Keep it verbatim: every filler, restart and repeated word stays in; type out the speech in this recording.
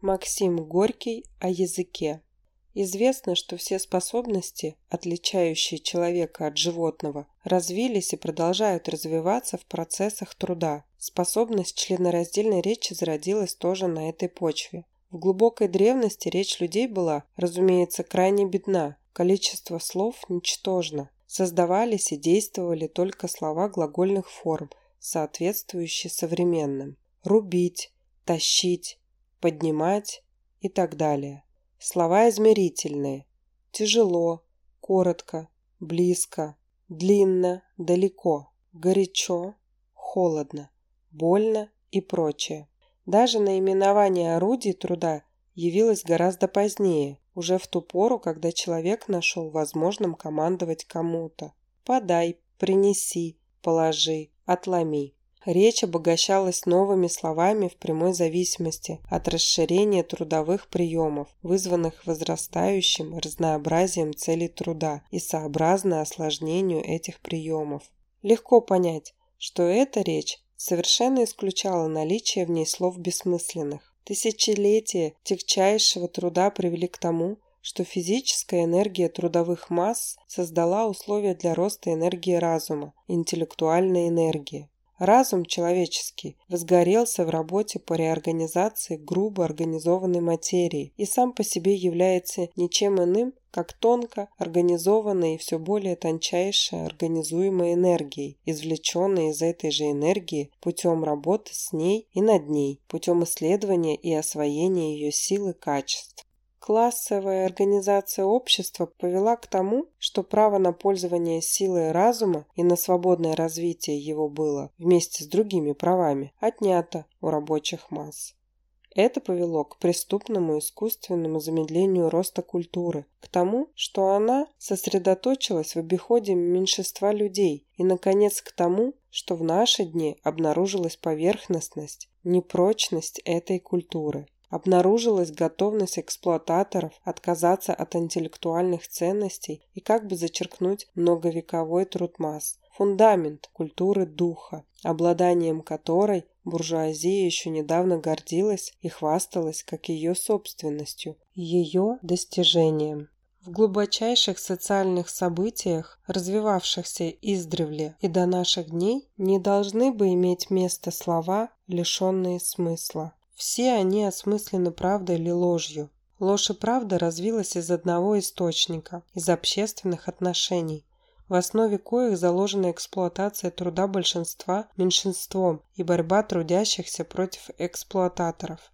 Максим Горький о языке. Известно, что все способности, отличающие человека от животного, развились и продолжают развиваться в процессах труда. Способность членораздельной речи зародилась тоже на этой почве. В глубокой древности речь людей была, разумеется, крайне бедна, количество слов ничтожно. Создавались и действовали только слова глагольных форм, соответствующие современным. Рубить, тащить, поднимать и так далее. Слова измерительные. Тяжело, коротко, близко, длинно, далеко, горячо, холодно, больно и прочее. Даже наименование орудий труда явилось гораздо позднее, уже в ту пору, когда человек нашел возможным командовать кому-то. Подай, принеси, положи, отломи. Речь обогащалась новыми словами в прямой зависимости от расширения трудовых приемов, вызванных возрастающим разнообразием целей труда и сообразно осложнению этих приемов. Легко понять, что эта речь совершенно исключала наличие в ней слов бессмысленных. Тысячелетия тягчайшего труда привели к тому, что физическая энергия трудовых масс создала условия для роста энергии разума, интеллектуальной энергии. Разум человеческий возгорелся в работе по реорганизации грубо организованной материи и сам по себе является ничем иным, как тонко организованной и все более тончайшей организуемой энергией, извлеченной из этой же энергии путем работы с ней и над ней, путем исследования и освоения ее сил и качеств. Классовая организация общества повела к тому, что право на пользование силой разума и на свободное развитие его было, вместе с другими правами, отнято у рабочих масс. Это повело к преступному искусственному замедлению роста культуры, к тому, что она сосредоточилась в обиходе меньшинства людей, и, наконец, к тому, что в наши дни обнаружилась поверхностность, непрочность этой культуры. Обнаружилась готовность эксплуататоров отказаться от интеллектуальных ценностей и как бы зачеркнуть многовековой труд масс, фундамент культуры духа, обладанием которой буржуазия еще недавно гордилась и хвасталась как ее собственностью, ее достижением. В глубочайших социальных событиях, развивавшихся издревле и до наших дней, не должны бы иметь места слова, лишенные смысла. Все они осмыслены правдой или ложью. Ложь и правда развилась из одного источника, из общественных отношений, в основе коих заложена эксплуатация труда большинства меньшинством и борьба трудящихся против эксплуататоров.